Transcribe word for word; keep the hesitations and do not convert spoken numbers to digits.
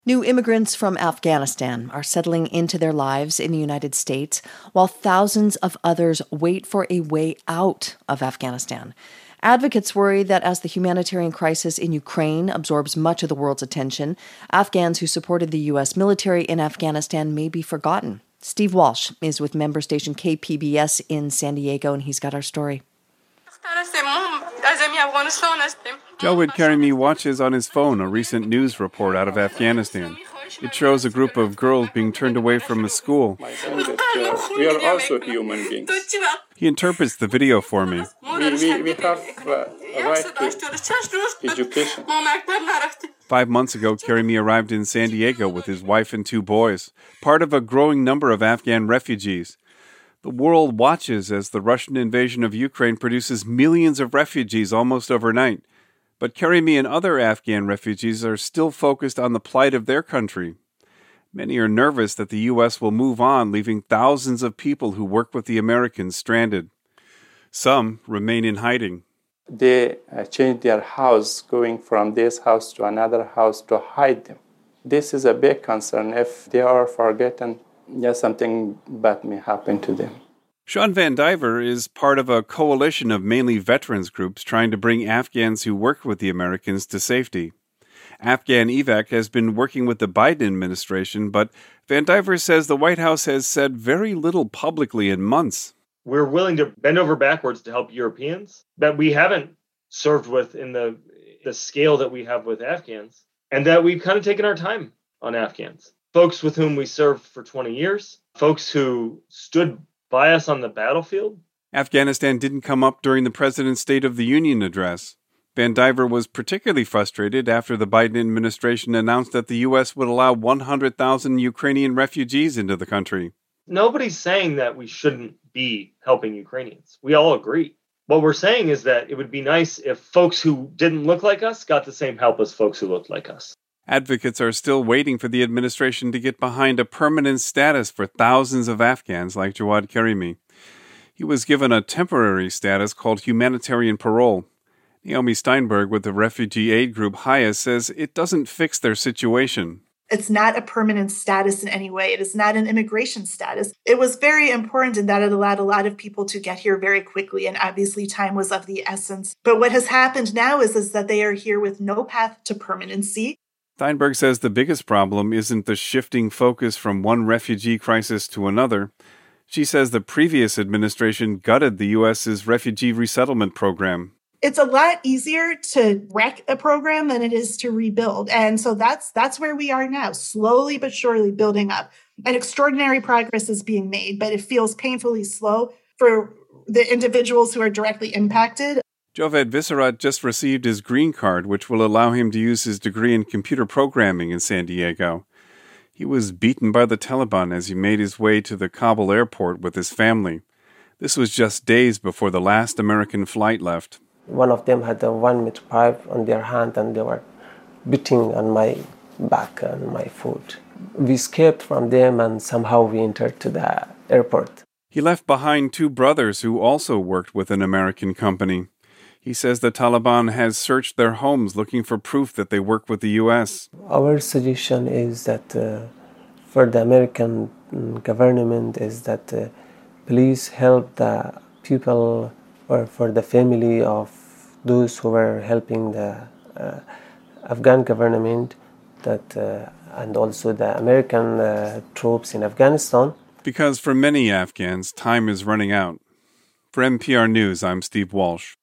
New immigrants from Afghanistan are settling into their lives in the United States, while thousands of others wait for a way out of Afghanistan. Advocates worry that as the humanitarian crisis in Ukraine absorbs much of the world's attention, Afghans who supported the U S military in Afghanistan may be forgotten. Steve Walsh is with member station K P B S in San Diego, and he's got our story. Jawed Karimi watches on his phone a recent news report out of Afghanistan. It shows a group of girls being turned away from a school. We are also human beings. He interprets the video for me. We, we, we have uh, a right to education. Five months ago, Karimi arrived in San Diego with his wife and two boys, part of a growing number of Afghan refugees. The world watches as the Russian invasion of Ukraine produces millions of refugees almost overnight. But Karimi and other Afghan refugees are still focused on the plight of their country. Many are nervous that the U S will move on, leaving thousands of people who work with the Americans stranded. Some remain in hiding. They uh, change their house, going from this house to another house to hide them. This is a big concern. If they are forgotten, yeah, something bad may happen to them. Sean Van Diver is part of a coalition of mainly veterans groups trying to bring Afghans who work with the Americans to safety. Afghan E V A C has been working with the Biden administration, but Van Diver says the White House has said very little publicly in months. We're willing to bend over backwards to help Europeans that we haven't served with in the, the scale that we have with Afghans, and that we've kind of taken our time on Afghans. Folks with whom we served for twenty years, folks who stood by us on the battlefield. Afghanistan didn't come up during the President's State of the Union address. Van Diver was particularly frustrated after the Biden administration announced that the U S would allow one hundred thousand Ukrainian refugees into the country. Nobody's saying that we shouldn't be helping Ukrainians. We all agree. What we're saying is that it would be nice if folks who didn't look like us got the same help as folks who looked like us. Advocates are still waiting for the administration to get behind a permanent status for thousands of Afghans like Jawed Karimi. He was given a temporary status called humanitarian parole. Naomi Steinberg with the refugee aid group Haya says it doesn't fix their situation. It's not a permanent status in any way. It is not an immigration status. It was very important in that it allowed a lot of people to get here very quickly, and obviously time was of the essence. But what has happened now is, is that they are here with no path to permanency. Steinberg says the biggest problem isn't the shifting focus from one refugee crisis to another. She says the previous administration gutted the U S's refugee resettlement program. It's a lot easier to wreck a program than it is to rebuild. And so that's that's where we are now, slowly but surely building up. And extraordinary progress is being made, but it feels painfully slow for the individuals who are directly impacted. Joved Visserat just received his green card, which will allow him to use his degree in computer programming in San Diego. He was beaten by the Taliban as he made his way to the Kabul airport with his family. This was just days before the last American flight left. One of them had a one meter pipe on their hand and they were beating on my back and my foot. We escaped from them and somehow we entered to the airport. He left behind two brothers who also worked with an American company. He says the Taliban has searched their homes looking for proof that they work with the U S. Our suggestion is that uh, for the American government is that uh, please help the people or for the family of those who were helping the uh, Afghan government that uh, and also the American uh, troops in Afghanistan. Because for many Afghans, time is running out. For N P R News, I'm Steve Walsh.